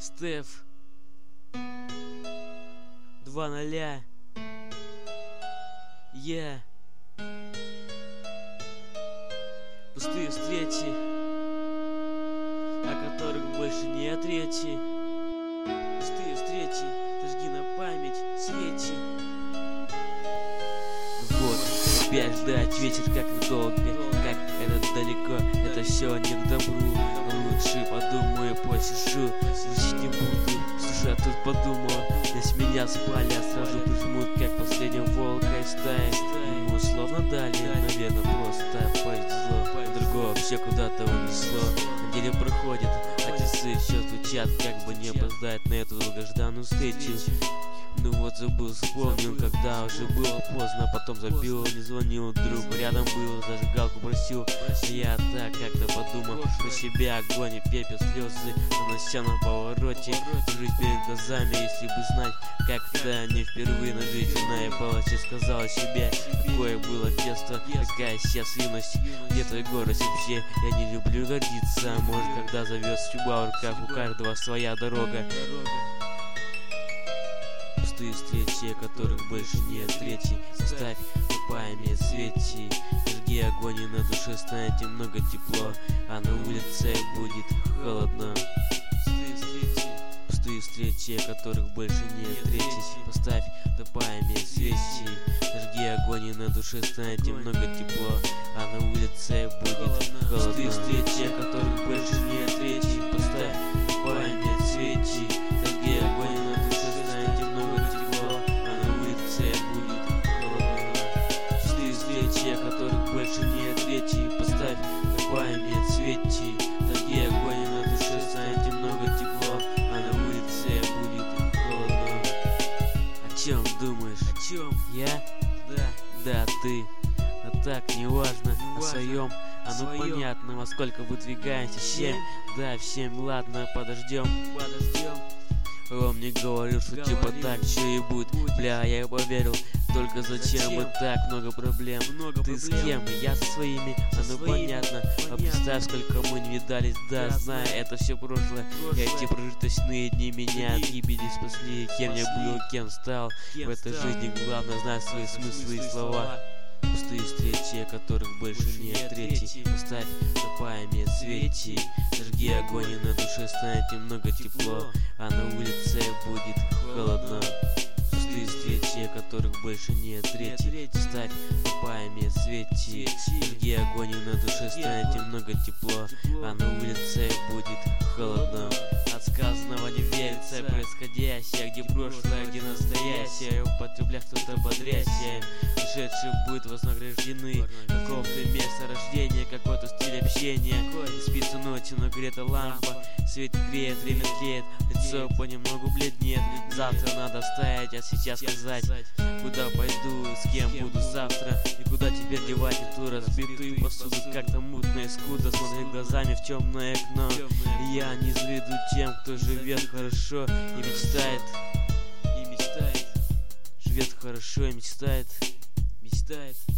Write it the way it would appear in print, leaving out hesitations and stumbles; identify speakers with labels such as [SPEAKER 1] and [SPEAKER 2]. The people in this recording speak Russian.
[SPEAKER 1] Стеф 2:0. Я. Пустые встречи, о которых больше нет речи. Пустые встречи, зажги на память свечи. Вот, опять ждать вечер, как долго, как это далеко, это все не к добру. Лучше подумаю, посижу, лечить не буду. Слушай, а тут подумала, если меня спали, а сразу прижмут, как последнего волка из стаи. Ему словно дали, наверное, просто повезло. Другого вообще куда-то унесло. Неделя проходит, а часы все стучат, как бы не опоздать на эту долгожданную встречу. Ну вот забыл, вспомнил, когда уже было поздно. Потом забил, не звонил, друг рядом был, зажигалку просил. Я так как-то подумал про себя, огонь и пепел, слезы нанося на повороте. Жить перед глазами, если бы знать, как это не впервые на жизнь. Я палочи сказала себе, какое было детство, какая сейчас юность. Где твой город вообще? Я не люблю гордиться. Может, когда завез чуба в руках, у каждого своя дорога. Пустые встречи, о которых больше нет встречи. Ставь на память свечи, жги огонь, и на душе станет немного тепло, а на улице будет холодно. Пустые встречи, о которых больше нет встречи. Поставь на память свечи, жги огонь, и на душе станет немного тепло, а на улице будет холодно. Пустые встречи, о которых больше нет встречи. Поставь на память свечи, жги огонь, и на душе станет немного тепло, а на улице будет холодно. Пустые встречи, о которых больше нет встречи. Поставь на память свечи, жги огонь, и на душе станет немного тепло, а на улице будет холодно. О чем думаешь? О чем? Я? Да, ты. А так, неважно, о своем. А ну понятно, во сколько выдвигаемся? 7. Да, в 7, ладно, подождем. Он мне говорил, что типа так все и будет. Бля, я и поверил. Только зачем вот так много проблем? Ты с кем? Я со своими. А ну понятно. А представь, сколько мы не видались. Да, знаю, это все прошлое. Эти прожиточные дни меня от гибели спасли. Кем я был, кем стал. В этой жизни главное знать свои смыслы и слова. Пустые встречи, о которых больше нет встречи. Поставь на память свечи, зажги огонь, и на душе станет немного тепло, а на улице будет холодно. Пустые встречи, о которых больше нет встречи. Поставь на память свечи, зажги огонь, и на душе станет немного тепло, а на улице будет холодно. От сказанного не верится происходящее, где прошлое, где настоящее. Употребляя что-то бодрящее, пришедшие будут вознаграждены. Какого-то места рождения, какой-то стиль общения. Не спится ночью, но грета лампа, свет греет, время тлеет, лицо понемногу бледнеет. Завтра надо встать, а сейчас сказать, куда пойду, с кем буду завтра, и куда теперь девать эту разбитую посуду. Как-то мутно и скудно смотреть глазами в темное окно. Я не завидую тем, кто живет хорошо и мечтает. Живет хорошо и мечтает.